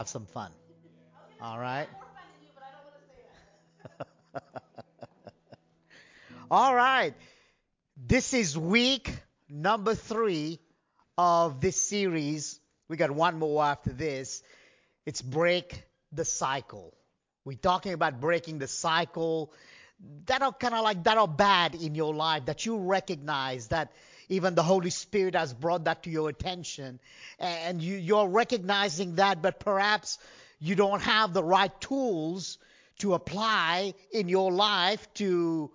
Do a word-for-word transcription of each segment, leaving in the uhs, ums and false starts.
Have some fun. All right. All right. This is week number three of this series. We got one more after this. It's break the cycle. We're talking about breaking the cycle that are kind of like that are bad in your life that you recognize that even the Holy Spirit has brought that to your attention and you, you're recognizing that, but perhaps you don't have the right tools to apply in your life to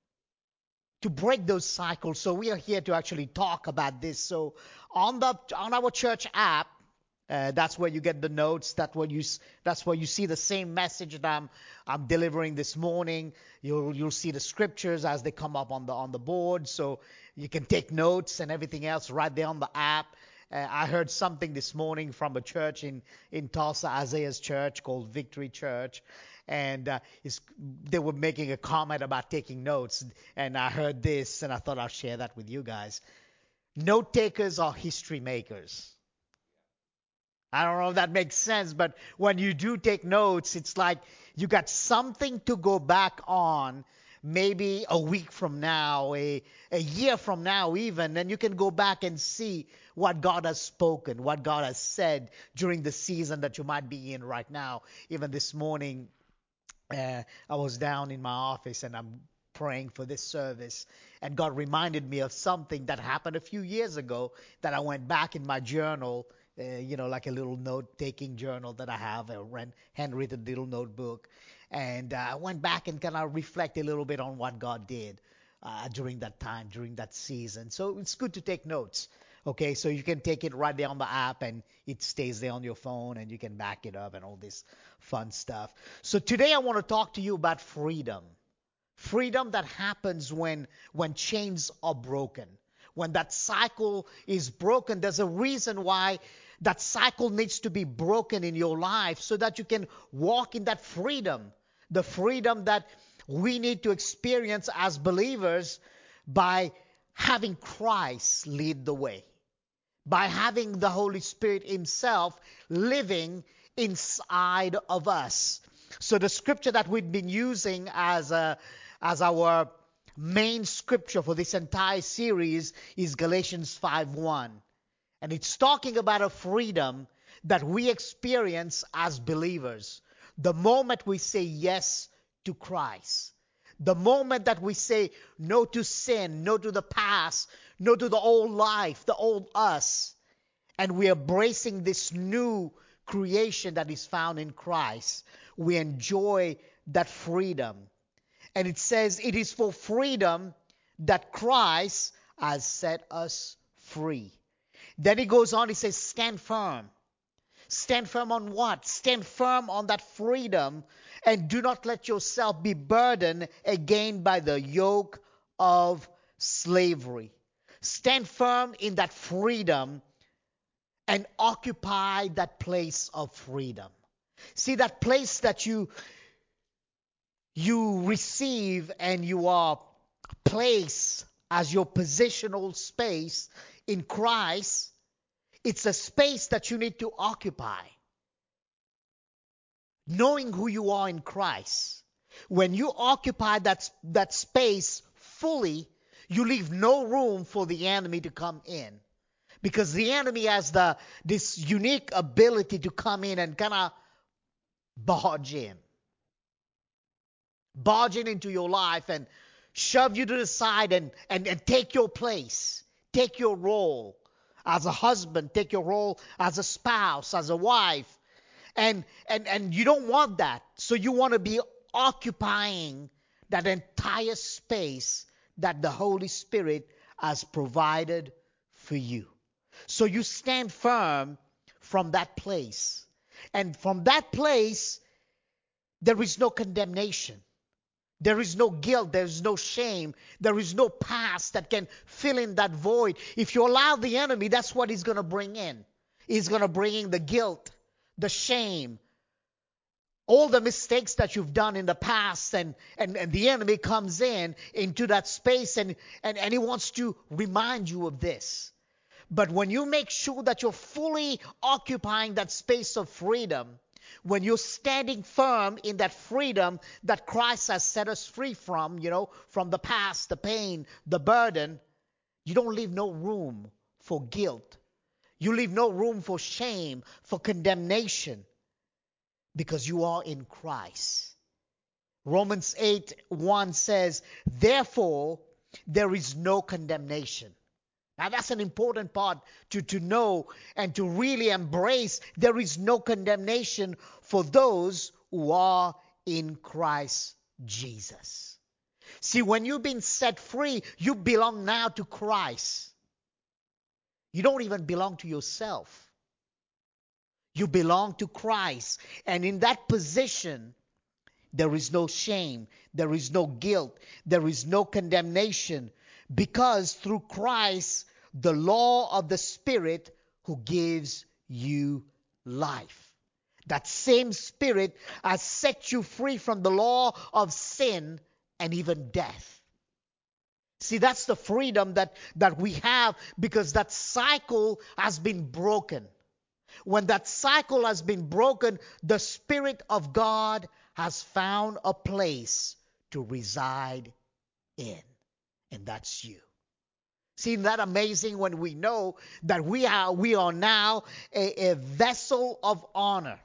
to break those cycles. So we are here to actually talk about this. So on the on our church app, uh, that's where you get the notes. That's where you that's where you see the same message that I'm I'm delivering this morning. You'll you'll see the scriptures as they come up on the on the board. So you can take notes and everything else right there on the app. Uh, I heard something this morning from a church in, in Tulsa, Isaiah's church called Victory Church. And uh, they were making a comment about taking notes. And I heard this, and I thought I'll share that with you guys. Note takers are history makers. I don't know if that makes sense, but when you do take notes, it's like you got something to go back on maybe a week from now, a, a year from now even, and you can go back and see what God has spoken, what God has said during the season that you might be in right now. Even this morning, uh, I was down in my office and I'm praying for this service, and God reminded me of something that happened a few years ago that I went back in my journal. Uh, you know, like a little note-taking journal that I have, a handwritten little notebook. And uh, I went back and kind of reflect a little bit on what God did uh, during that time, during that season. So it's good to take notes. Okay, so you can take it right there on the app and it stays there on your phone and you can back it up and all this fun stuff. So today I want to talk to you about freedom. Freedom that happens when when chains are broken. When that cycle is broken, there's a reason why that cycle needs to be broken in your life so that you can walk in that freedom. The freedom that we need to experience as believers by having Christ lead the way. By having the Holy Spirit Himself living inside of us. So the scripture that we've been using as a, as our main scripture for this entire series is Galatians five one. And it's talking about a freedom that we experience as believers. The moment we say yes to Christ. The moment that we say no to sin, no to the past, no to the old life, the old us. And we are embracing this new creation that is found in Christ. We enjoy that freedom. And it says it is for freedom that Christ has set us free. Then he goes on, he says, stand firm. Stand firm on what? Stand firm on that freedom and do not let yourself be burdened again by the yoke of slavery. Stand firm in that freedom and occupy that place of freedom. See, that place that you you receive and you are placed as your positional space in Christ, it's a space that you need to occupy. Knowing who you are in Christ. When you occupy that, that space fully, you leave no room for the enemy to come in. Because the enemy has the this unique ability to come in and kind of barge in. Barge in into your life and shove you to the side and, and, and take your place. Take your role as a husband. Take your role as a spouse, as a wife. And, and, and you don't want that. So you want to be occupying that entire space that the Holy Spirit has provided for you. So you stand firm from that place. And from that place, there is no condemnation. There is no guilt. There is no shame. There is no past that can fill in that void. If you allow the enemy, that's what he's going to bring in. He's going to bring in the guilt, the shame, all the mistakes that you've done in the past, and, and, and the enemy comes in into that space and, and, and he wants to remind you of this. But when you make sure that you're fully occupying that space of freedom, when you're standing firm in that freedom that Christ has set us free from, you know, from the past, the pain, the burden, you don't leave no room for guilt. You leave no room for shame, for condemnation, because you are in Christ. Romans eight one says, therefore, there is no condemnation. Now that's an important part to, to know and to really embrace. There is no condemnation for those who are in Christ Jesus. See, when you've been set free, you belong now to Christ. You don't even belong to yourself. You belong to Christ. And in that position, there is no shame. There is no guilt. There is no condemnation. Because through Christ, the law of the Spirit who gives you life. That same Spirit has set you free from the law of sin and even death. See, that's the freedom that, that we have, because that cycle has been broken. When that cycle has been broken, the Spirit of God has found a place to reside in. And that's you. See, isn't that amazing when we know that we are, we are now a, a vessel of honor,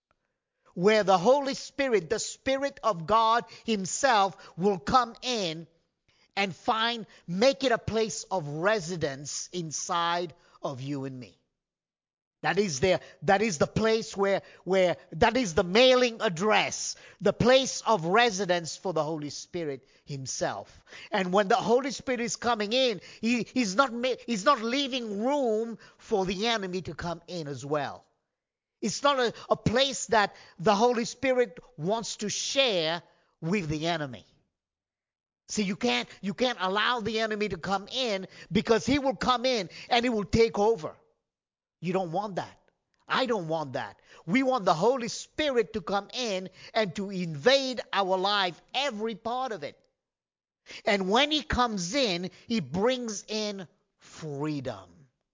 where the Holy Spirit, the Spirit of God Himself, will come in and find, make it a place of residence inside of you and me. That is there, that is the place where, where, that is the mailing address, the place of residence for the Holy Spirit Himself. And when the Holy Spirit is coming in, he, he's not, he's not leaving room for the enemy to come in as well. It's not a, a place that the Holy Spirit wants to share with the enemy. See, you can't, you can't allow the enemy to come in, because he will come in and he will take over. You don't want that. I don't want that. We want the Holy Spirit to come in and to invade our life, every part of it. And when He comes in, He brings in freedom.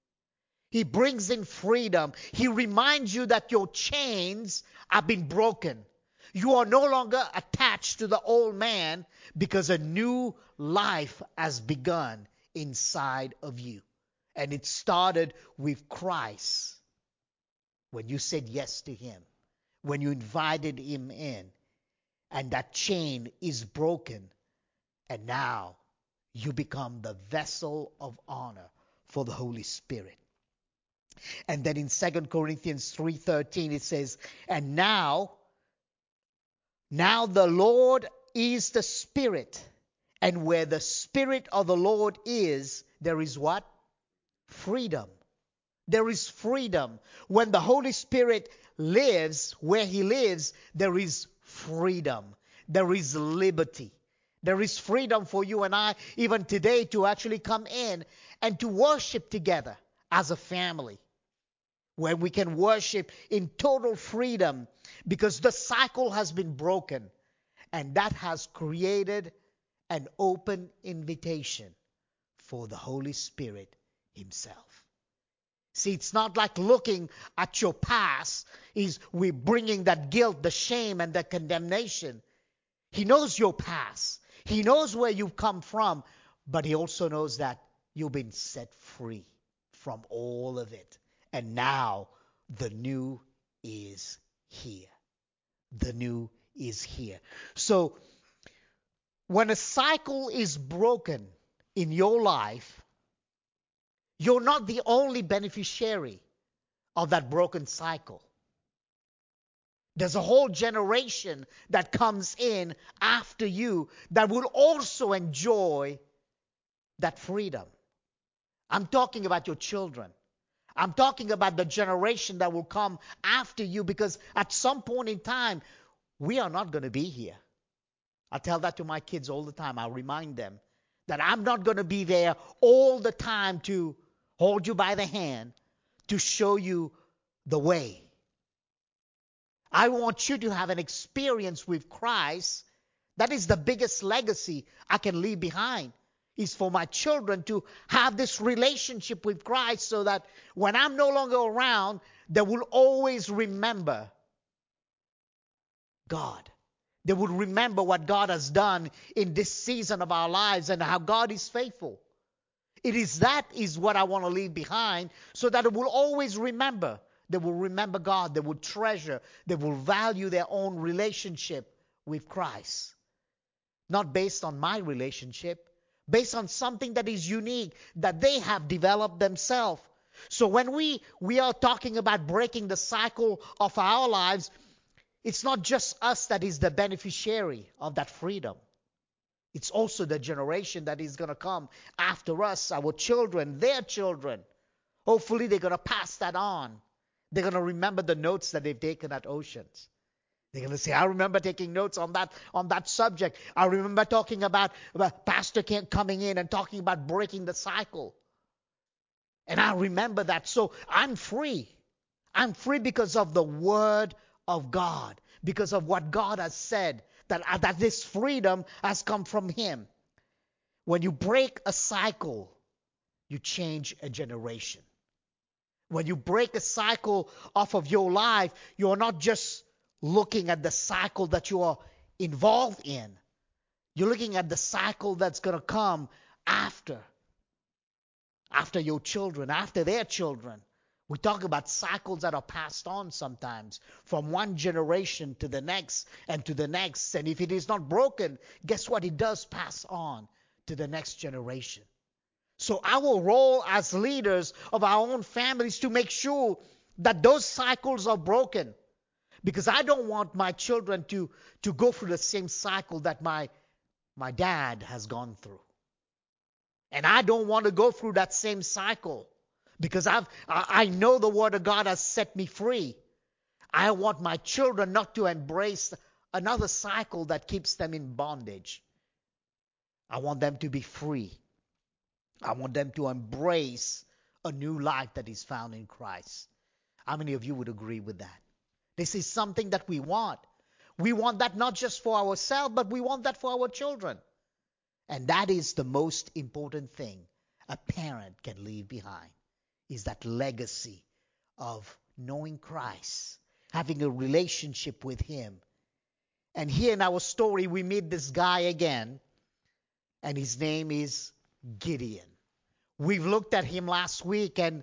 He brings in freedom. He reminds you that your chains have been broken. You are no longer attached to the old man, because a new life has begun inside of you. And it started with Christ. When you said yes to Him, when you invited Him in, and that chain is broken, and now you become the vessel of honor for the Holy Spirit. And then in Second Corinthians three thirteen it says, and now, now the Lord is the Spirit, and where the Spirit of the Lord is, there is what? Freedom. There is freedom. When the Holy Spirit lives where He lives, there is freedom. There is liberty. There is freedom for you and I, even today, to actually come in and to worship together as a family, where we can worship in total freedom, because the cycle has been broken, and that has created an open invitation for the Holy Spirit Himself. See, it's not like looking at your past is we bringing that guilt, the shame, and the condemnation. He knows your past. He knows where you've come from, but He also knows that you've been set free from all of it. And now the new is here. The new is here. So when a cycle is broken in your life, you're not the only beneficiary of that broken cycle. There's a whole generation that comes in after you that will also enjoy that freedom. I'm talking about your children. I'm talking about the generation that will come after you, because at some point in time, we are not going to be here. I tell that to my kids all the time. I remind them that I'm not going to be there all the time to hold you by the hand, to show you the way. I want you to have an experience with Christ. That is the biggest legacy I can leave behind. is for my children to have this relationship with Christ so that when I'm no longer around, they will always remember God. They will remember what God has done in this season of our lives and how God is faithful. It is that is what I want to leave behind so that it will always remember. They will remember God. They will treasure. They will value their own relationship with Christ. Not based on my relationship, based on something that is unique, that they have developed themselves. So when we, we are talking about breaking the cycle of our lives, it's not just us that is the beneficiary of that freedom. It's also the generation that is going to come after us, our children, their children. Hopefully they're going to pass that on. They're going to remember the notes that they've taken at Oceans. They're going to say, I remember taking notes on that on that subject. I remember talking about, about Pastor Kent coming in and talking about breaking the cycle. And I remember that. So I'm free. I'm free because of the Word of God, because of what God has said, that, uh, that this freedom has come from Him. When you break a cycle, you change a generation. When you break a cycle off of your life, you're not just looking at the cycle that you are involved in. You're looking at the cycle that's going to come after. After your children, after their children. We talk about cycles that are passed on sometimes from one generation to the next and to the next. And if it is not broken, guess what? It does pass on to the next generation. So our role as leaders of our own families to make sure that those cycles are broken. Because I don't want my children to, to go through the same cycle that my, my dad has gone through. And I don't want to go through that same cycle. Because I've, I I know the Word of God has set me free. I want my children not to embrace another cycle that keeps them in bondage. I want them to be free. I want them to embrace a new life that is found in Christ. How many of you would agree with that? This is something that we want. We want that not just for ourselves, but we want that for our children. And that is the most important thing a parent can leave behind, is that legacy of knowing Christ, having a relationship with Him. And here in our story, we meet this guy again, and his name is Gideon. We've looked at him last week, and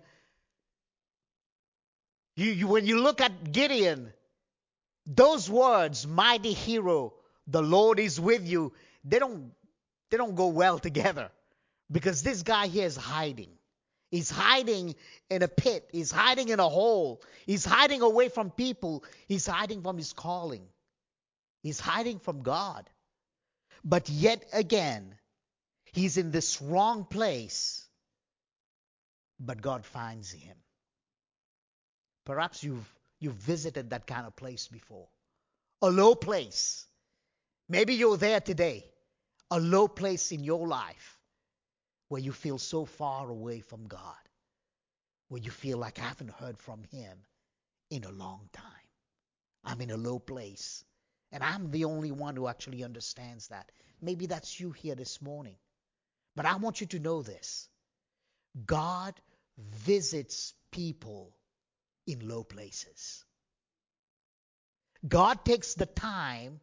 you, you, when you look at Gideon, those words, mighty hero, the Lord is with you, they don't, they don't go well together. Because this guy here is hiding. He's hiding in a pit. He's hiding in a hole. He's hiding away from people. He's hiding from his calling. He's hiding from God. But yet again, he's in this wrong place. But God finds him. Perhaps you've you've visited that kind of place before. A low place. Maybe you're there today. A low place in your life where you feel so far away from God. Where you feel like I haven't heard from Him in a long time. I'm in a low place. And I'm the only one who actually understands that. Maybe that's you here this morning. But I want you to know this. God visits people in low places. God takes the time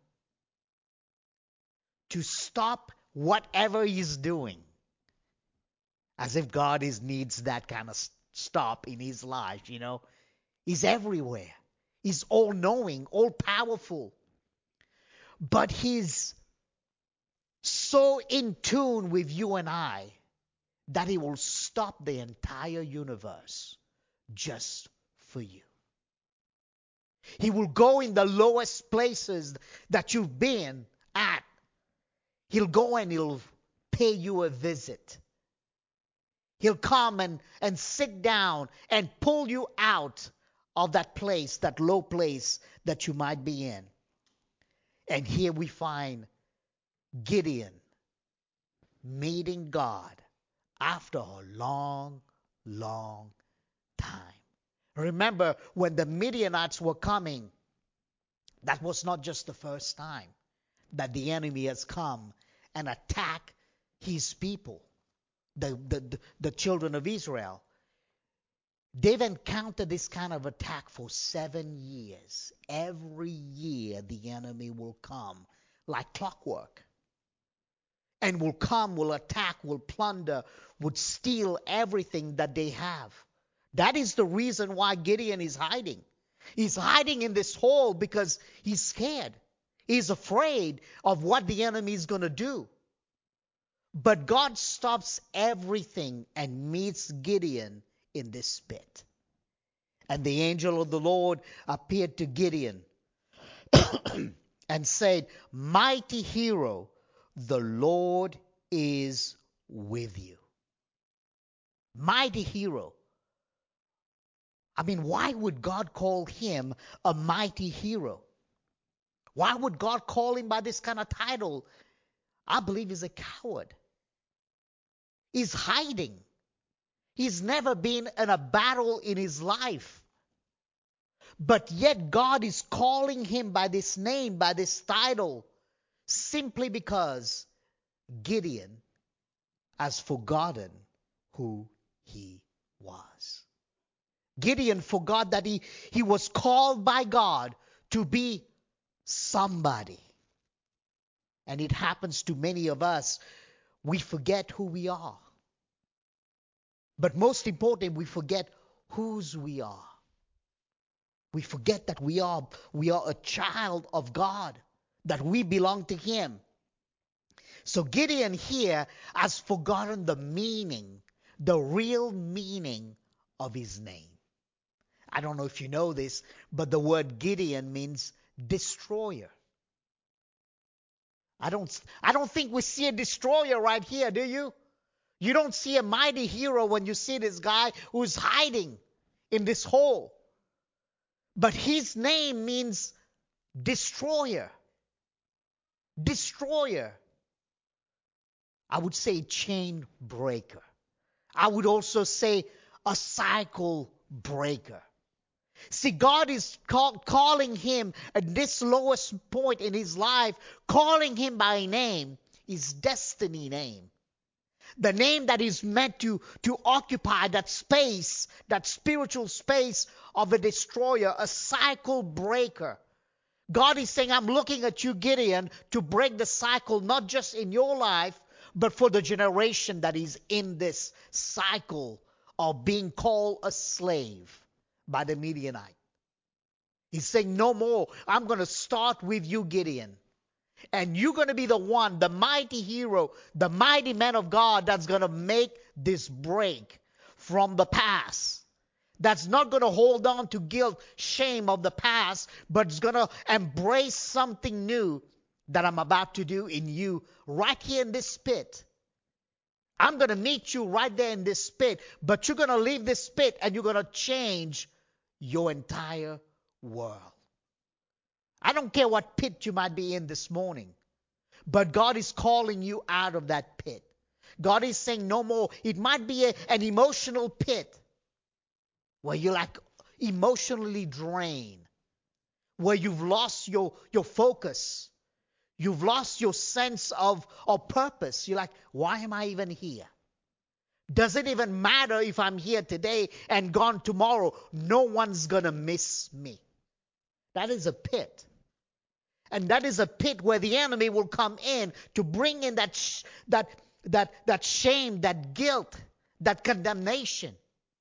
to stop whatever He's doing. As if God is, needs that kind of stop in His life, you know. He's everywhere. He's all-knowing, all-powerful. But He's so in tune with you and I that He will stop the entire universe just for you. He will go in the lowest places that you've been at. He'll go and He'll pay you a visit. He'll come and, and sit down and pull you out of that place, that low place that you might be in. And here we find Gideon meeting God after a long, long time. Remember, when the Midianites were coming, that was not just the first time that the enemy has come and attacked his people, the, the, the, the children of Israel. They've encountered this kind of attack for seven years. Every year the enemy will come like clockwork. And will come, will attack, will plunder, would steal everything that they have. That is the reason why Gideon is hiding. He's hiding in this hole because he's scared. He's afraid of what the enemy is going to do. But God stops everything and meets Gideon in this pit. And the angel of the Lord appeared to Gideon and said, "Mighty hero, the Lord is with you." Mighty hero. I mean, why would God call him a mighty hero? Why would God call him by this kind of title? I believe he's a coward. He's hiding. He's never been in a battle in his life. But yet God is calling him by this name, by this title, simply because Gideon has forgotten who he was. Gideon forgot that he, he was called by God to be somebody. And it happens to many of us. We forget who we are. But most important, we forget whose we are. We forget that we are, we are a child of God, that we belong to him. So Gideon here has forgotten the meaning, the real meaning of his name. I don't know if you know this, but the word Gideon means destroyer. I don't, I don't think we see a destroyer right here, do you? You don't see a mighty hero when you see this guy who's hiding in this hole. But his name means destroyer. Destroyer. I would say chain breaker. I would also say a cycle breaker. See, God is call, calling him at this lowest point in his life, calling him by name, his destiny name. The name that is meant to, to occupy that space, that spiritual space of a destroyer, a cycle breaker. God is saying, I'm looking at you, Gideon, to break the cycle, not just in your life, but for the generation that is in this cycle of being called a slave by the Midianite. He's saying, no more. I'm going to start with you, Gideon. And you're going to be the one, the mighty hero, the mighty man of God that's going to make this break from the past. That's not going to hold on to guilt, shame of the past, but it's going to embrace something new that I'm about to do in you right here in this pit. I'm going to meet you right there in this pit, but you're going to leave this pit and you're going to change your entire world. I don't care what pit you might be in this morning, but God is calling you out of that pit. God is saying no more. It might be a, an emotional pit where you're like emotionally drained, where you've lost your, your focus. You've lost your sense of, of purpose. You're like, why am I even here? Does it even matter if I'm here today and gone tomorrow? No one's going to miss me. That is a pit. And that is a pit where the enemy will come in to bring in that, sh- that, that, that shame, that guilt, that condemnation,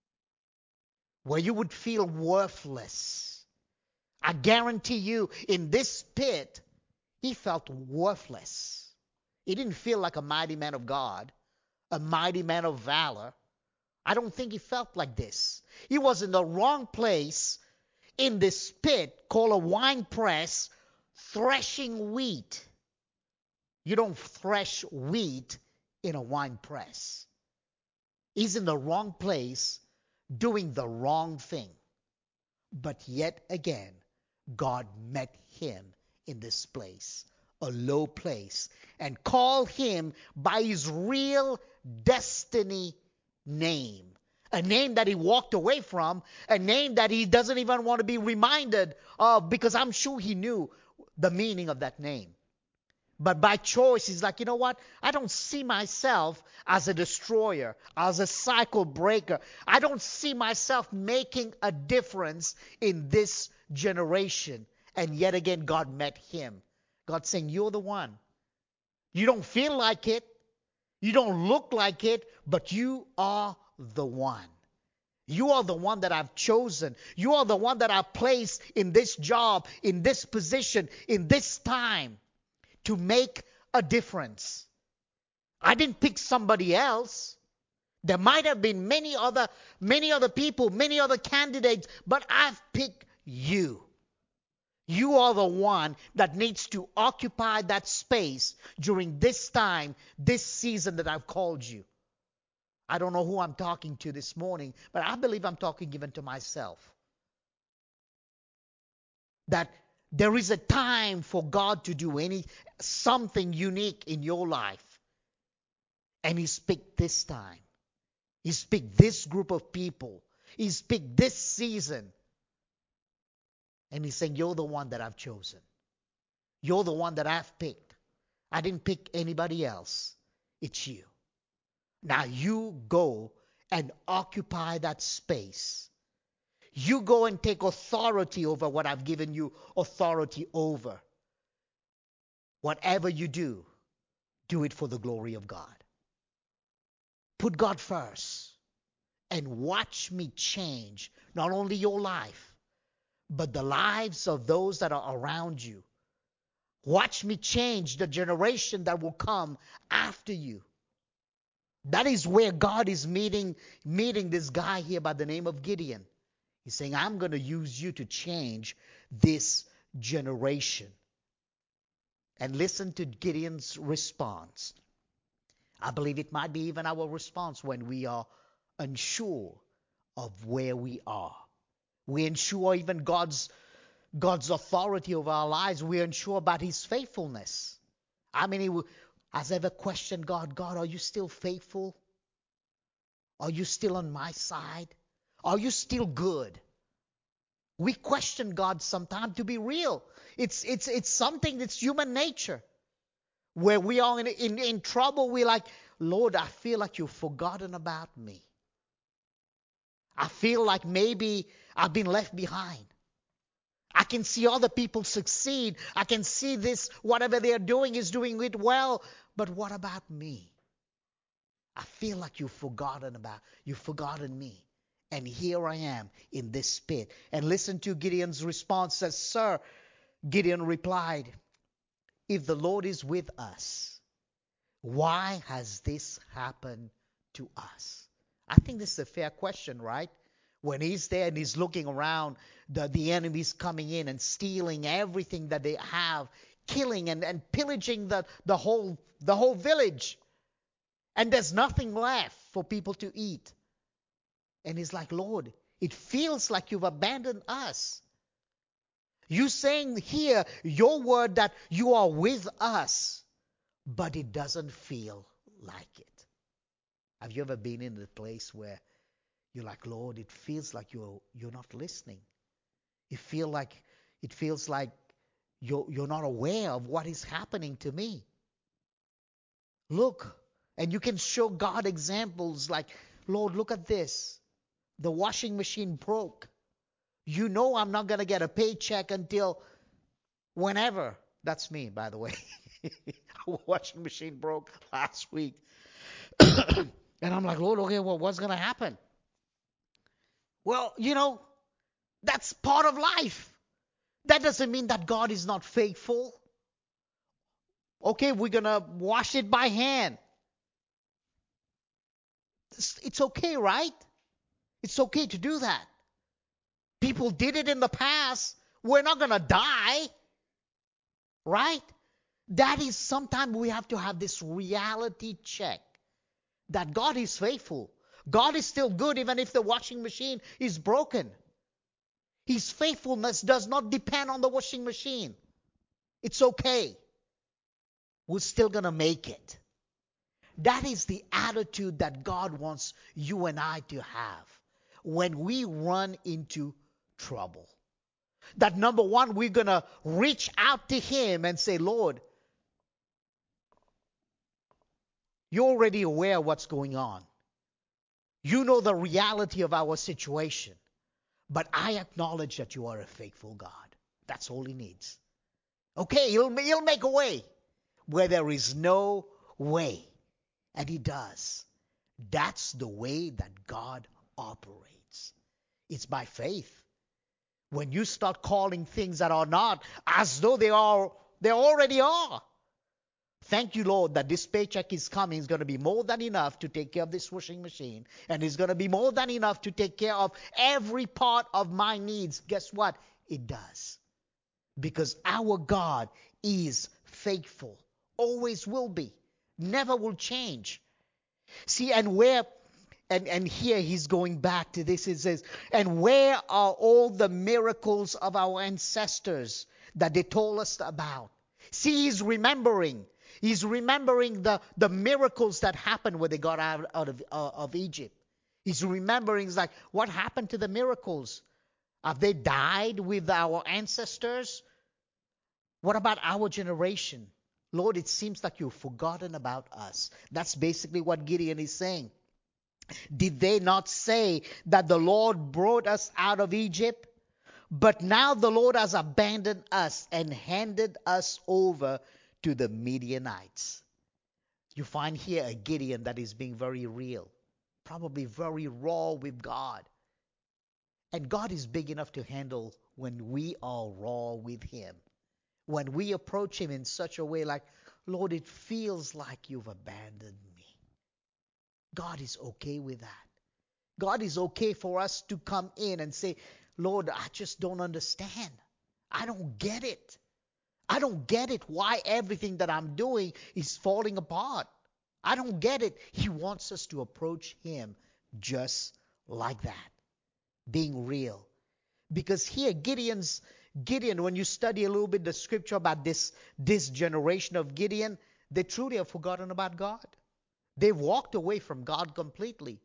where you would feel worthless. I guarantee you, in this pit, he felt worthless. He didn't feel like a mighty man of God, a mighty man of valor. I don't think he felt like this. He was in the wrong place in this pit called a wine press, threshing wheat. You don't thresh wheat in a wine press. He's in the wrong place, doing the wrong thing. But yet again, God met him in this place, a low place, and called him by his real destiny name. A name that he walked away from, a name that he doesn't even want to be reminded of, because I'm sure he knew the meaning of that name. But by choice, he's like, you know what? I don't see myself as a destroyer, as a cycle breaker. I don't see myself making a difference in this generation. And yet again, God met him. God saying, you're the one. You don't feel like it. You don't look like it, but you are the one. You are the one that I've chosen. You are the one that I've placed in this job, in this position, in this time to make a difference. I didn't pick somebody else. There might have been many other, many other people, many other candidates, but I've picked you. You are the one that needs to occupy that space during this time, this season that I've called you. I don't know who I'm talking to this morning, but I believe I'm talking even to myself. That there is a time for God to do any something unique in your life. And He's picked this time. He's picked this group of people. He's picked this season. And He's saying, you're the one that I've chosen. You're the one that I've picked. I didn't pick anybody else. It's you. Now you go and occupy that space. You go and take authority over what I've given you authority over. Whatever you do, do it for the glory of God. Put God first and watch me change not only your life, but the lives of those that are around you. Watch me change the generation that will come after you. That is where God is meeting, meeting this guy here by the name of Gideon. He's saying, I'm going to use you to change this generation. And listen to Gideon's response. I believe it might be even our response when we are unsure of where we are. We're unsure even God's, God's authority over our lives. We're unsure about His faithfulness. How many has ever questioned God? God, are you still faithful? Are you still on my side? Are you still good? We question God sometimes, to be real. It's it's it's something that's human nature. Where we are in, in, in trouble, we're like, Lord, I feel like you've forgotten about me. I feel like maybe I've been left behind. I can see other people succeed. I can see this, whatever they're doing is doing it well. But what about me? I feel like you've forgotten about, you've forgotten me. And here I am in this pit. And listen to Gideon's response. Says, Sir, Gideon replied, if the Lord is with us, why has this happened to us? I think this is a fair question, right? When he's there and he's looking around, the, the enemy's coming in and stealing everything that they have, killing and, and pillaging the, the whole the whole village. And there's nothing left for people to eat. And he's like, Lord, it feels like you've abandoned us. You saying here, your word that you are with us, but it doesn't feel like it. Have you ever been in a place where you're like, Lord, it feels like you're you're not listening. You feel like it feels like you're you're not aware of what is happening to me. Look, and you can show God examples like, Lord, look at this. The washing machine broke. You know I'm not going to get a paycheck until whenever. That's me, by the way. Our washing machine broke last week. And I'm like, Lord, okay, well, what's going to happen? Well, you know, that's part of life. That doesn't mean that God is not faithful. Okay, we're going to wash it by hand. It's, it's okay, right? It's okay to do that. People did it in the past. We're not going to die. Right? That is sometimes we have to have this reality check that God is faithful. God is still good even if the washing machine is broken. His faithfulness does not depend on the washing machine. It's okay. We're still going to make it. That is the attitude that God wants you and I to have when we run into trouble. That number one, we're going to reach out to Him and say, Lord, You're already aware of what's going on. You know the reality of our situation. But I acknowledge that you are a faithful God. That's all he needs. Okay, he'll, he'll make a way where there is no way. And he does. That's the way that God operates. It's by faith. When you start calling things that are not as though they are, they already are. Thank you, Lord, that this paycheck is coming. It's going to be more than enough to take care of this washing machine. And it's going to be more than enough to take care of every part of my needs. Guess what? It does. Because our God is faithful. Always will be. Never will change. See, and where, and, and here he's going back to this. It says, and where are all the miracles of our ancestors that they told us about? See, he's remembering. He's remembering the, the miracles that happened when they got out, out of, uh, of Egypt. He's remembering, he's like, what happened to the miracles? Have they died with our ancestors? What about our generation? Lord, it seems like you've forgotten about us. That's basically what Gideon is saying. Did they not say that the Lord brought us out of Egypt? But now the Lord has abandoned us and handed us over to the Midianites. You find here a Gideon that is being very real, probably very raw with God. And God is big enough to handle when we are raw with him. When we approach him in such a way like, Lord, it feels like you've abandoned me. God is okay with that. God is okay for us to come in and say, Lord, I just don't understand. I don't get it. I don't get it why everything that I'm doing is falling apart. I don't get it. He wants us to approach him just like that, being real. Because here Gideon's Gideon, when you study a little bit the scripture about this, this generation of Gideon, they truly have forgotten about God. They've walked away from God completely.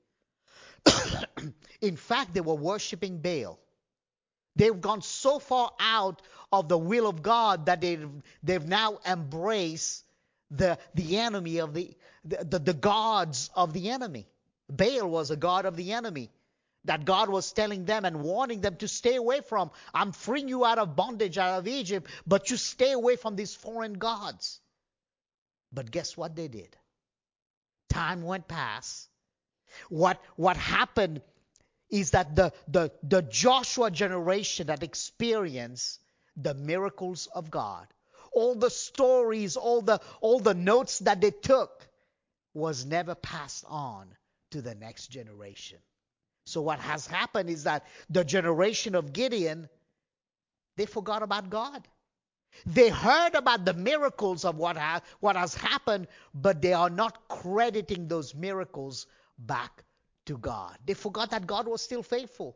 In fact, they were worshiping Baal. They've gone so far out of the will of God that they've, they've now embraced the, the enemy of the, the, the, the gods of the enemy. Baal was a god of the enemy that God was telling them and warning them to stay away from. I'm freeing you out of bondage, out of Egypt, but you stay away from these foreign gods. But guess what they did? Time went past. What, what happened is that the, the, the Joshua generation that experienced the miracles of God, all the stories, all the, all the notes that they took was never passed on to the next generation. So what has happened is that the generation of Gideon, they forgot about God. They heard about the miracles of what, ha- what has happened, but they are not crediting those miracles back to God. They forgot that God was still faithful.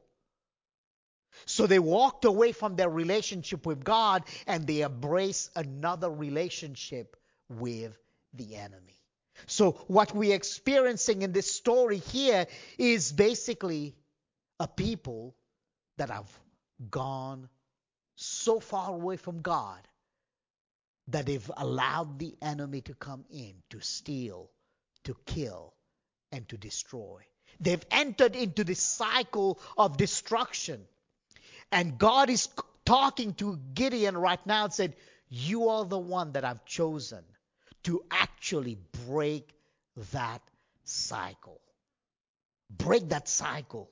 So they walked away from their relationship with God and they embraced another relationship with the enemy. So what we're experiencing in this story here is basically a people that have gone so far away from God that they've allowed the enemy to come in to steal, to kill, and to destroy. They've entered into this cycle of destruction. And God is talking to Gideon right now and said, you are the one that I've chosen to actually break that cycle. Break that cycle.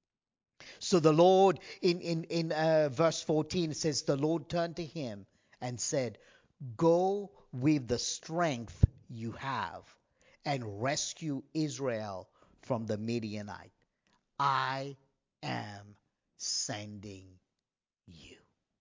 So the Lord, in, in, in uh, verse fourteen, says, the Lord turned to him and said, go with the strength you have and rescue Israel from the Midianite. I am sending you.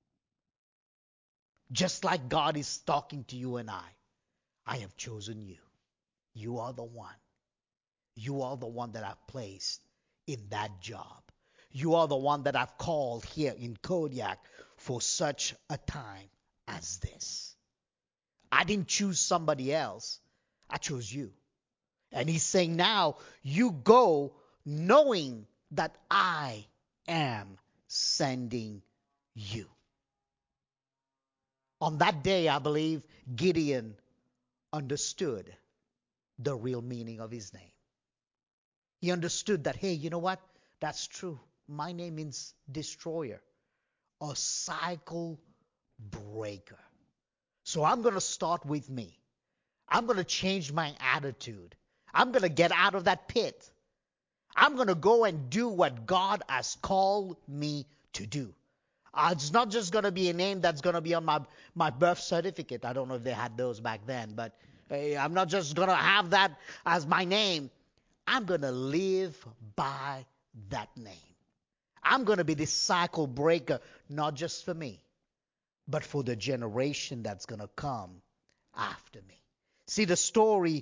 Just like God is talking to you and I, I have chosen you. You are the one. You are the one that I've placed in that job. You are the one that I've called here in Kodiak for such a time as this. I didn't choose somebody else. I chose you. And he's saying now, you go knowing that I am sending you. On that day, I believe Gideon understood the real meaning of his name. He understood that, hey, you know what? That's true. My name means destroyer, a cycle breaker. So I'm going to start with me. I'm going to change my attitude. I'm going to get out of that pit. I'm going to go and do what God has called me to do. Uh, it's not just going to be a name that's going to be on my, my birth certificate. I don't know if they had those back then, but uh, I'm not just going to have that as my name. I'm going to live by that name. I'm going to be this cycle breaker, not just for me, but for the generation that's going to come after me. See, the story,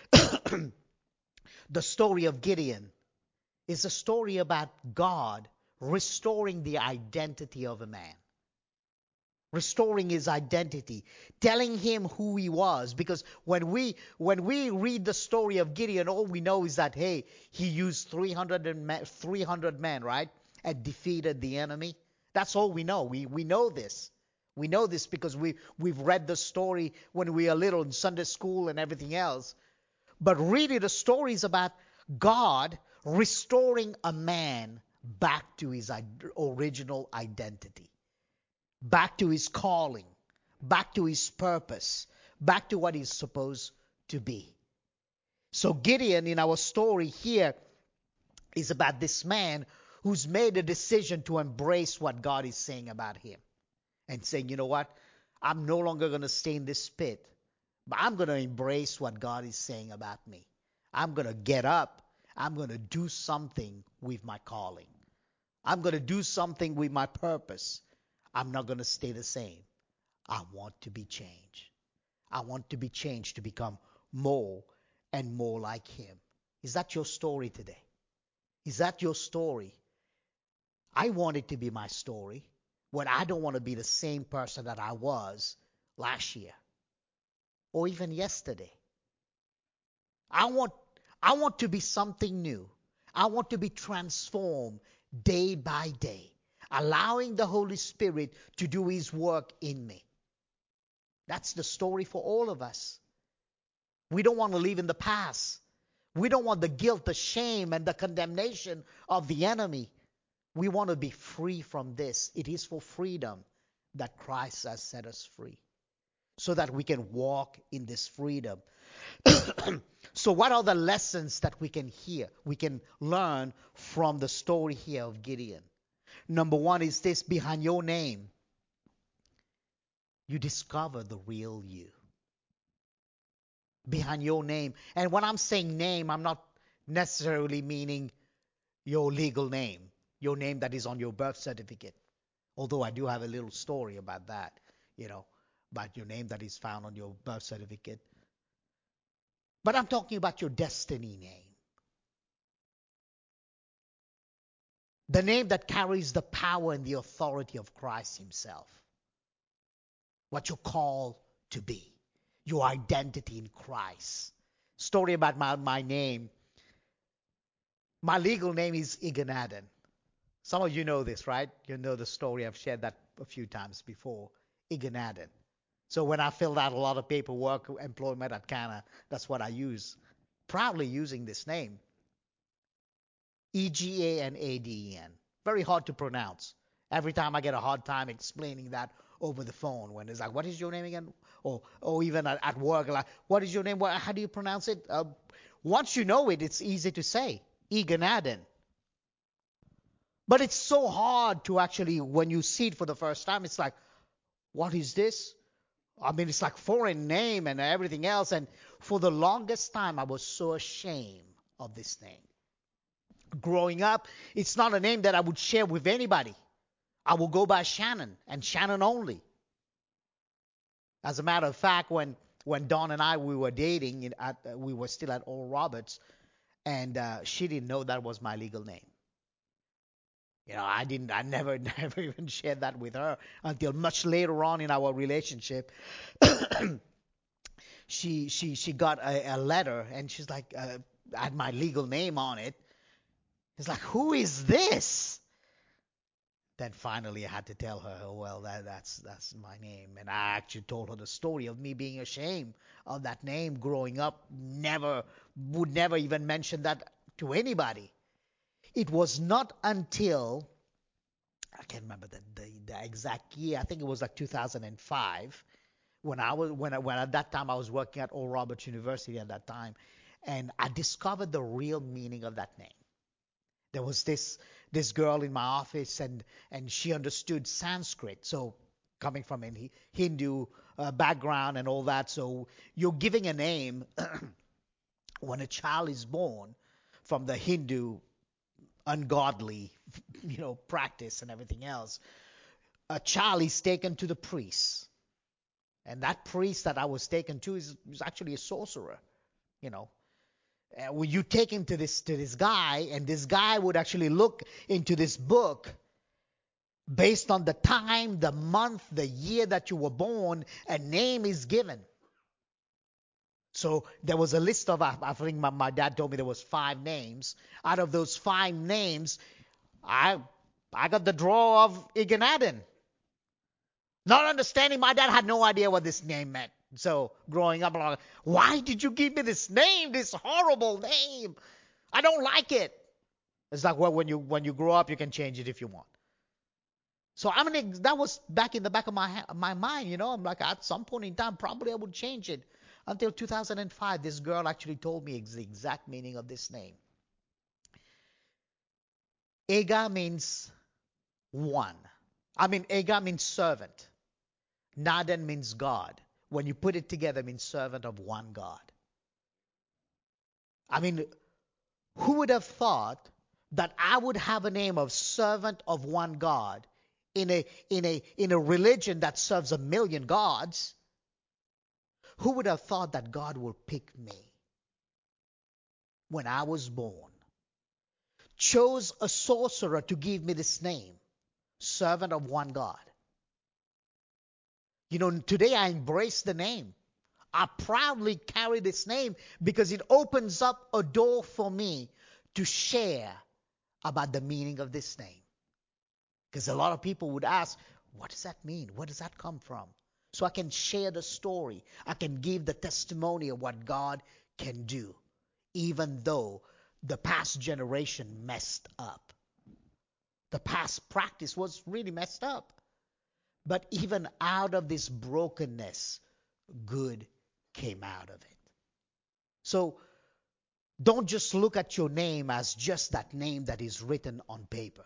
the story of Gideon is a story about God restoring the identity of a man. Restoring his identity, telling him who he was. Because when we when we read the story of Gideon, all we know is that, hey, he used three hundred men, right? And defeated the enemy. That's all we know. We we know this. We know this because we, we've read the story when we were little in Sunday school and everything else. But really the story is about God restoring a man back to his original identity. Back to his calling, back to his purpose, back to what he's supposed to be. So Gideon in our story here is about this man who's made a decision to embrace what God is saying about him. And saying, you know what, I'm no longer going to stay in this pit, but I'm going to embrace what God is saying about me. I'm going to get up. I'm going to do something with my calling. I'm going to do something with my purpose. I'm not going to stay the same. I want to be changed. I want to be changed to become more and more like him. Is that your story today? Is that your story? I want it to be my story. When I don't want to be the same person that I was last year or even yesterday. I want, I want to be something new. I want to be transformed day by day, allowing the Holy Spirit to do his work in me. That's the story for all of us. We don't want to live in the past. We don't want the guilt, the shame, and the condemnation of the enemy. We want to be free from this. It is for freedom that Christ has set us free, so that we can walk in this freedom. So what are the lessons that we can hear, we can learn from the story here of Gideon? Number one is this: behind your name, you discover the real you. Behind your name. And when I'm saying name, I'm not necessarily meaning your legal name, your name that is on your birth certificate. Although I do have a little story about that, you know, about your name that is found on your birth certificate. But I'm talking about your destiny name. The name that carries the power and the authority of Christ himself. What you're called to be. Your identity in Christ. Story about my, my name. My legal name is Iganadon. Some of you know this, right? You know the story. I've shared that a few times before. Iganadon. So when I filled out a lot of paperwork, employment at Cana, that's what I use. Proudly using this name. E G A N A D E N. Very hard to pronounce. Every time I get a hard time explaining that over the phone, when it's like, what is your name again? Or or even at, at work, like, what is your name? What, how do you pronounce it? Uh, once you know it, it's easy to say. Iganadon. But it's so hard to actually, when you see it for the first time, it's like, what is this? I mean, it's like foreign name and everything else. And for the longest time, I was so ashamed of this name. Growing up, it's not a name that I would share with anybody. I will go by Shannon and Shannon only. As a matter of fact, when when Dawn and I we were dating, at, uh, we were still at Oral Roberts, and uh, she didn't know that was my legal name. You know, I didn't. I never, never even shared that with her until much later on in our relationship. she she she got a, a letter, and she's like, uh, had my legal name on it. It's like, who is this? Then finally I had to tell her, oh, well, that, that's that's my name. And I actually told her the story of me being ashamed of that name growing up. Never, would never even mention that to anybody. It was not until, I can't remember the, the, the exact year, I think it was like two thousand five, when I was, when, I, when at that time I was working at Oral Roberts University at that time, and I discovered the real meaning of that name. There was this this girl in my office, and and she understood Sanskrit. So coming from a Hindu uh, background and all that, so you're giving a name when a child is born from the Hindu ungodly, you know, practice and everything else. A child is taken to the priest, and that priest that I was taken to is, is actually a sorcerer, you know. Uh, when you take him to this to this guy, and this guy would actually look into this book based on the time, the month, the year that you were born, a name is given. So there was a list of, I think my, my dad told me there was five names. Out of those five names, I I got the draw of Iganaden. Not understanding, my dad had no idea what this name meant. So growing up, I'm like, why did you give me this name, this horrible name? I don't like it. It's like, well, when you when you grow up, you can change it if you want. So I mean, that was back in the back of my my mind, you know. I'm like, at some point in time, probably I would change it. Until two thousand five, this girl actually told me the exact meaning of this name. Ega means one. I mean, Ega means servant. Naden means God. When you put it together, it means servant of one God. I mean, who would have thought that I would have a name of servant of one God in a in a in a religion that serves a million gods? Who would have thought that God would pick me when I was born? Chose a sorcerer to give me this name, servant of one God. You know, today I embrace the name. I proudly carry this name because it opens up a door for me to share about the meaning of this name. Because a lot of people would ask, what does that mean? Where does that come from? So I can share the story. I can give the testimony of what God can do, even though the past generation messed up. The past practice was really messed up. But even out of this brokenness, good came out of it. So don't just look at your name as just that name that is written on paper.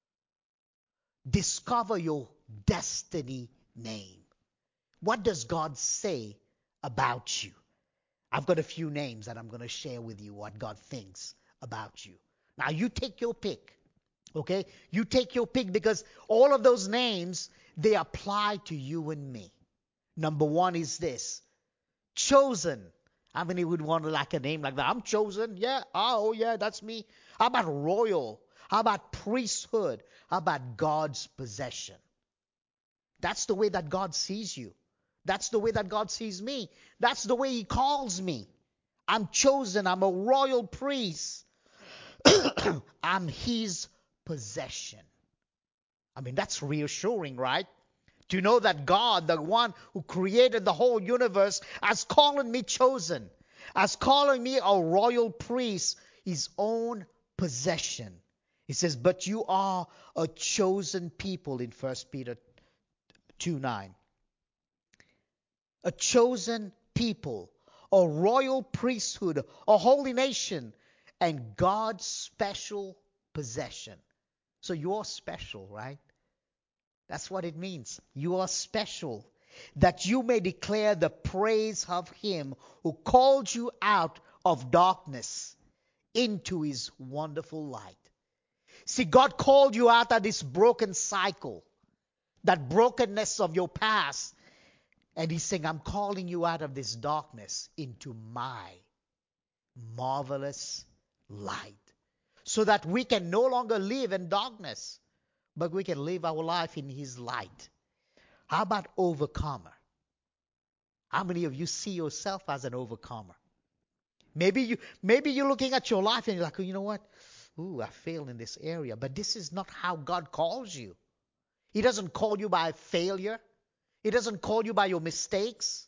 Discover your destiny name. What does God say about you? I've got a few names that I'm going to share with you what God thinks about you. Now you take your pick. Okay? You take your pick because all of those names, they apply to you and me. Number one is this. Chosen. How many would want to like a name like that? I'm chosen. Yeah. Oh, yeah, that's me. How about royal? How about priesthood? How about God's possession? That's the way that God sees you. That's the way that God sees me. That's the way He calls me. I'm chosen. I'm a royal priest. I'm His possession. I mean, that's reassuring, right? To know that God, the one who created the whole universe, has called me chosen, has called me a royal priest, His own possession. He says, but you are a chosen people in First Peter two nine. A chosen people, a royal priesthood, a holy nation, and God's special possession. So you're special, right? That's what it means. You are special. That you may declare the praise of Him who called you out of darkness into His wonderful light. See, God called you out of this broken cycle, that brokenness of your past. And He's saying, I'm calling you out of this darkness into my marvelous light. So that we can no longer live in darkness, but we can live our life in His light. How about overcomer? How many of you see yourself as an overcomer? Maybe you maybe you're looking at your life and you're like, oh, you know what? Ooh, I failed in this area. But this is not how God calls you. He doesn't call you by failure. He doesn't call you by your mistakes.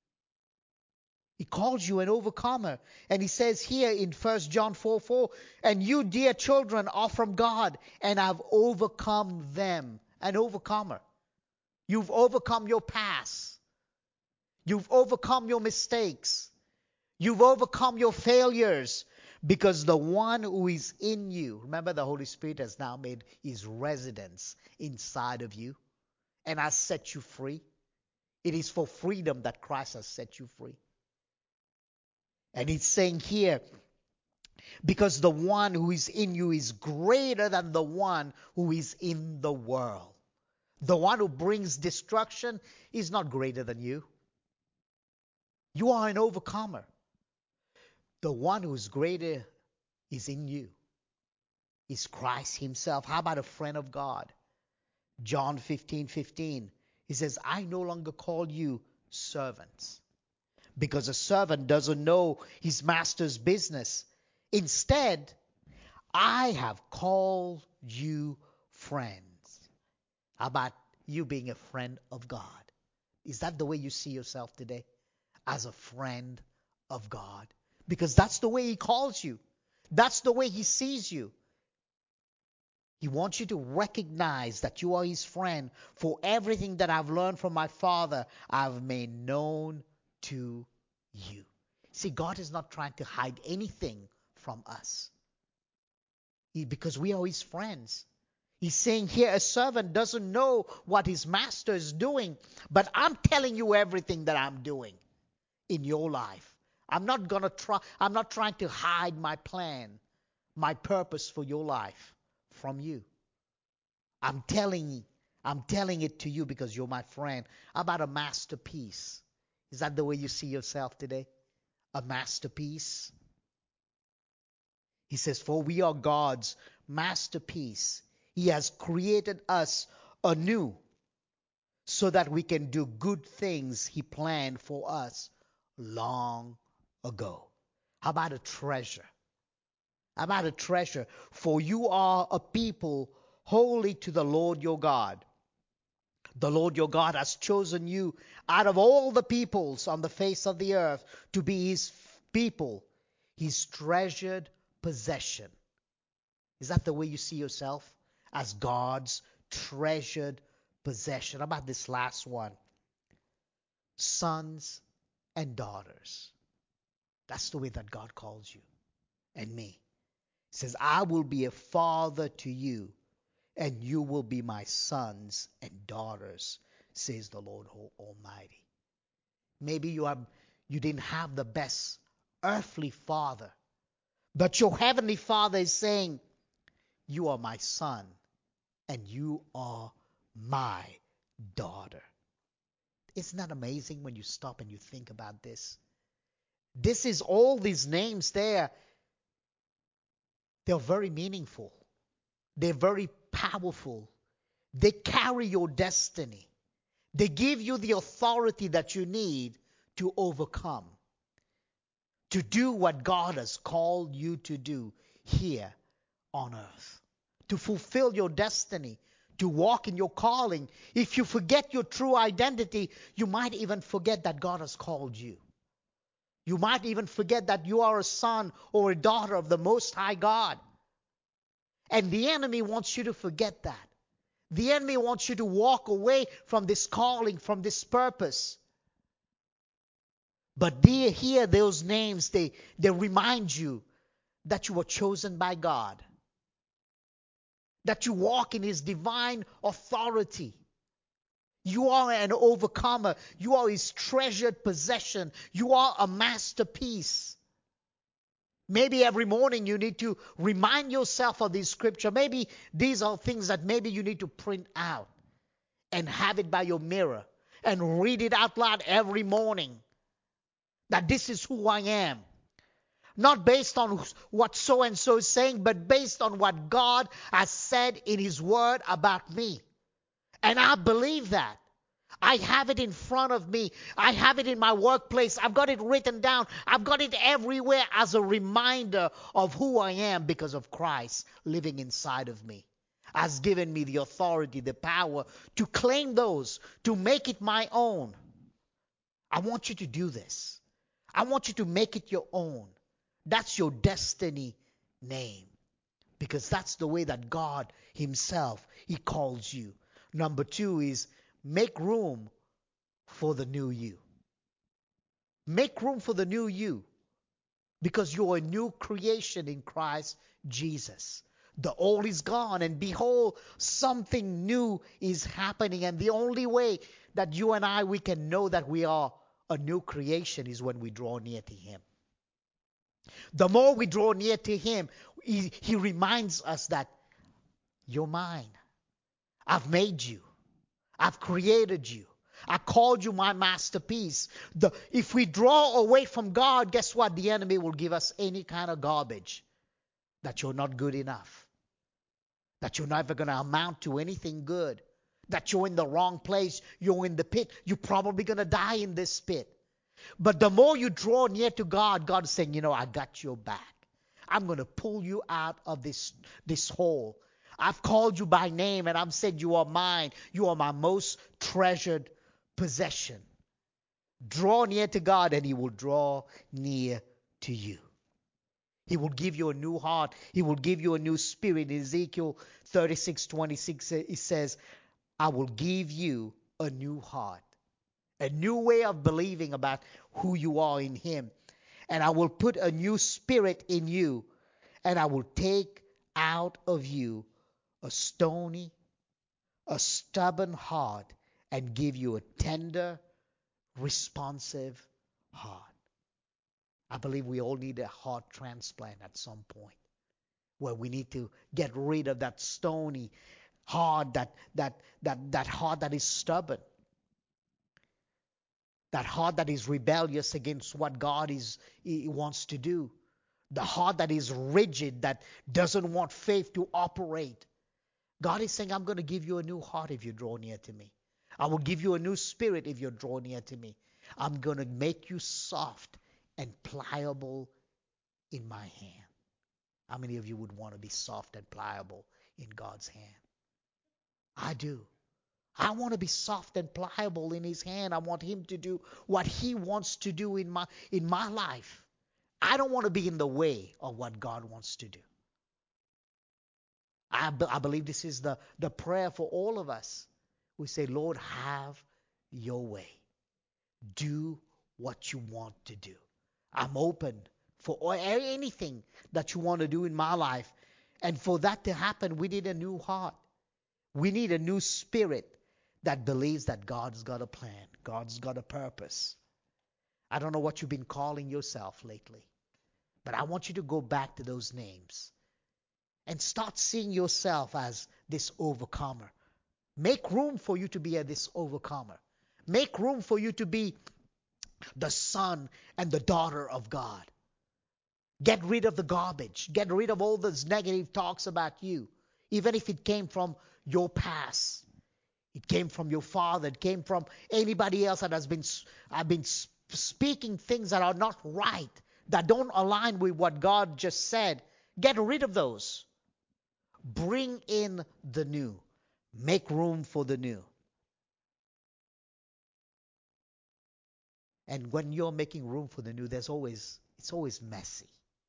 He calls you an overcomer. And he says here in First John four four, and you, dear children, are from God and have overcome them. An overcomer. You've overcome your past. You've overcome your mistakes. You've overcome your failures. Because the one who is in you, remember the Holy Spirit has now made his residence inside of you and has set you free. It is for freedom that Christ has set you free. And he's saying here, because the one who is in you is greater than the one who is in the world. The one who brings destruction is not greater than you. You are an overcomer. The one who is greater is in you. Is Christ himself. How about a friend of God? John fifteen fifteen. He says, I no longer call you servants, because a servant doesn't know his master's business. Instead, I have called you friends. How about you being a friend of God? Is that the way you see yourself today? As a friend of God? Because that's the way he calls you. That's the way he sees you. He wants you to recognize that you are his friend. For everything that I've learned from my Father, I've made known to you. See, God is not trying to hide anything from us. He, because we are his friends. He's saying here, a servant doesn't know what his master is doing, but I'm telling you everything that I'm doing in your life. I'm not gonna try, I'm not trying to hide my plan, my purpose for your life from you. I'm telling I'm telling it to you because you're my friend. How about a masterpiece? Is that the way you see yourself today? A masterpiece? He says, for we are God's masterpiece. He has created us anew so that we can do good things he planned for us long ago. How about a treasure? How about a treasure? For you are a people holy to the Lord your God. The Lord your God has chosen you out of all the peoples on the face of the earth to be his people, his treasured possession. Is that the way you see yourself? As God's treasured possession. How about this last one? Sons and daughters. That's the way that God calls you and me. He says, I will be a father to you, and you will be my sons and daughters, says the Lord Almighty. Maybe you are you didn't have the best earthly father, but your heavenly Father is saying, you are my son, and you are my daughter. Isn't that amazing when you stop and you think about this? This is all these names there. They're very meaningful. They're very powerful. They carry your destiny. They give you the authority that you need to overcome, to do what God has called you to do here on earth, to fulfill your destiny, to walk in your calling. If you forget your true identity, you might even forget that God has called you. You might even forget that you are a son or a daughter of the Most High God. And the enemy wants you to forget that. The enemy wants you to walk away from this calling, from this purpose. But dear, here those names, they, they remind you that you were chosen by God. That you walk in his divine authority. You are an overcomer. You are his treasured possession. You are a masterpiece. Maybe every morning you need to remind yourself of this scripture. Maybe these are things that maybe you need to print out and have it by your mirror and read it out loud every morning. That this is who I am. Not based on what so-and-so is saying, but based on what God has said in his word about me. And I believe that. I have it in front of me. I have it in my workplace. I've got it written down. I've got it everywhere as a reminder of who I am because of Christ living inside of me. has given me the authority, the power to claim those, to make it my own. I want you to do this. I want you to make it your own. That's your destiny name. Because that's the way that God himself, he calls you. Number two is make room for the new you. Make room for the new you. Because you're a new creation in Christ Jesus. The old is gone, and behold, something new is happening. And the only way that you and I, we can know that we are a new creation is when we draw near to him. The more we draw near to him, he, he reminds us that you're mine. I've made you. I've created you. I called you my masterpiece. The, if we draw away from God, guess what? The enemy will give us any kind of garbage. That you're not good enough. That you're never going to amount to anything good. That you're in the wrong place. You're in the pit. You're probably going to die in this pit. But the more you draw near to God, God is saying, you know, I got your back. I'm going to pull you out of this, this hole. I've called you by name and I've said you are mine. You are my most treasured possession. Draw near to God and he will draw near to you. He will give you a new heart. He will give you a new spirit. In Ezekiel thirty-six twenty-six, it says, I will give you a new heart. A new way of believing about who you are in him. And I will put a new spirit in you. And I will take out of you a stony, a stubborn heart and give you a tender, responsive heart. I believe we all need a heart transplant at some point where we need to get rid of that stony heart, that, that, that, that heart that is stubborn. That heart that is rebellious against what God is he wants to do. The heart that is rigid, that doesn't want faith to operate. God is saying, I'm going to give you a new heart if you draw near to me. I will give you a new spirit if you draw near to me. I'm going to make you soft and pliable in my hand. How many of you would want to be soft and pliable in God's hand? I do. I want to be soft and pliable in his hand. I want him to do what he wants to do in my in my life. I don't want to be in the way of what God wants to do. I, be, I believe this is the, the prayer for all of us. We say, Lord, have your way. Do what you want to do. I'm open for anything that you want to do in my life. And for that to happen, we need a new heart. We need a new spirit that believes that God's got a plan. God's got a purpose. I don't know what you've been calling yourself lately, but I want you to go back to those names and start seeing yourself as this overcomer. Make room for you to be a, this overcomer. Make room for you to be the son and the daughter of God. Get rid of the garbage. Get rid of all those negative talks about you. Even if it came from your past. It came from your father. It came from anybody else that has been, have been speaking things that are not right. That don't align with what God just said. Get rid of those. Bring in the new. Make room for the new. And when you're making room for the new, there's always, it's always messy.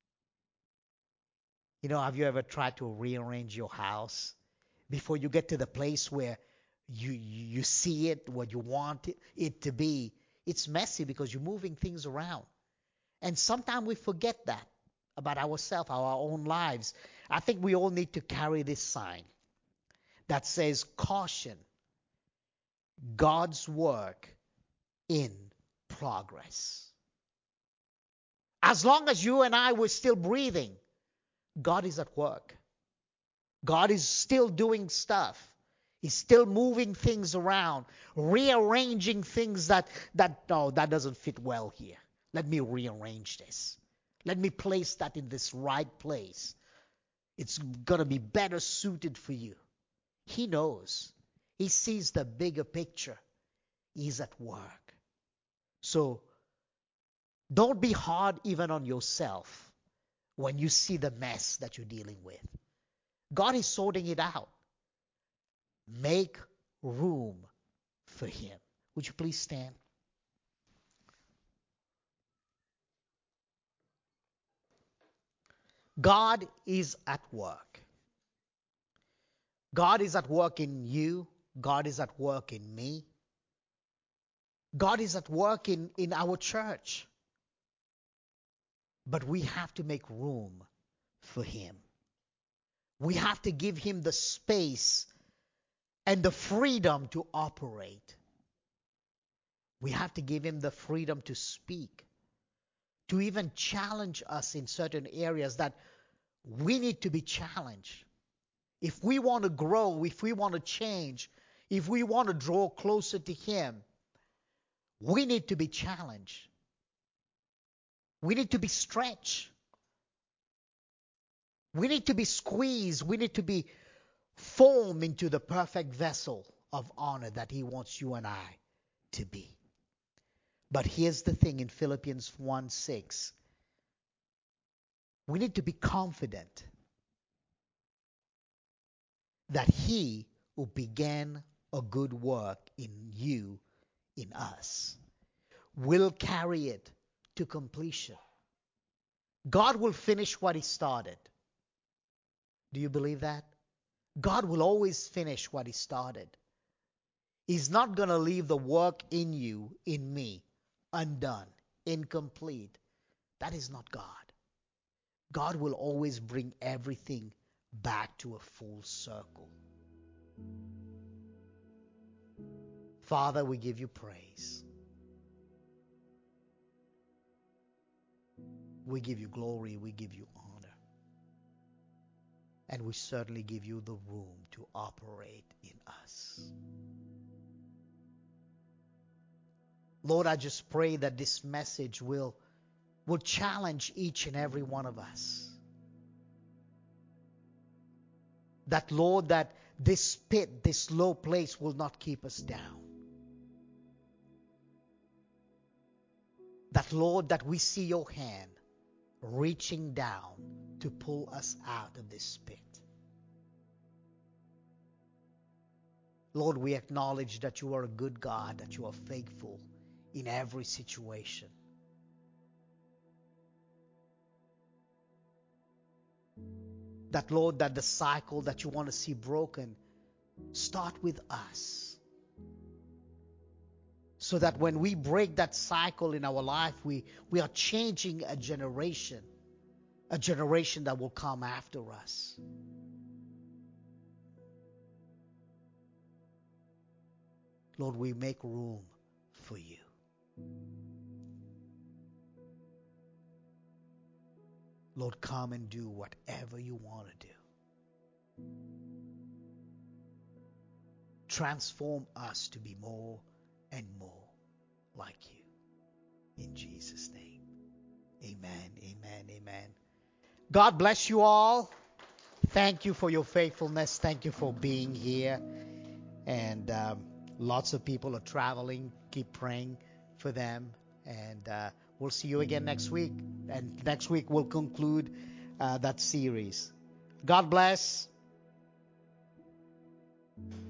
You know, have you ever tried to rearrange your house before you get to the place where you you see it, what you want it, it to be? It's messy because you're moving things around. And sometimes we forget that about ourselves, our own lives. I think we all need to carry this sign that says, caution, God's work in progress. As long as you and I were still breathing, God is at work. God is still doing stuff. He's still moving things around, rearranging things that, that, no, that doesn't fit well here. Let me rearrange this. Let me place that in this right place. It's going to be better suited for you. He knows. He sees the bigger picture. He's at work. So don't be hard even on yourself when you see the mess that you're dealing with. God is sorting it out. Make room for him. Would you please stand? God is at work. God is at work in you. God is at work in me. God is at work in, in our church. But we have to make room for him. We have to give him the space and the freedom to operate. We have to give him the freedom to speak, to even challenge us in certain areas that we need to be challenged. If we want to grow, if we want to change, if we want to draw closer to him, we need to be challenged. We need to be stretched. We need to be squeezed. We need to be formed into the perfect vessel of honor that he wants you and I to be. But here's the thing in Philippians one six. We need to be confident that he who began a good work in you, in us, will carry it to completion. God will finish what he started. Do you believe that? God will always finish what he started. He's not going to leave the work in you, in me, undone, incomplete. That is not God. God will always bring everything back to a full circle. Father, we give you praise. We give you glory. We give you honor. And we certainly give you the room to operate in us. Lord, I just pray that this message will, will challenge each and every one of us. That, Lord, that this pit, this low place will not keep us down. That, Lord, that we see your hand reaching down to pull us out of this pit. Lord, we acknowledge that you are a good God, that you are faithful in every situation. That, Lord, that the cycle that you want to see broken, start with us. So that when we break that cycle in our life, we, we are changing a generation, a generation that will come after us. Lord, we make room for you. Lord, come and do whatever you want to do. Transform us to be more and more like you. In Jesus' name. Amen, amen, amen. God bless you all. Thank you for your faithfulness. Thank you for being here. And um, lots of people are traveling. Keep praying for them. And uh, we'll see you again next week. And next week we'll conclude uh, that series. God bless.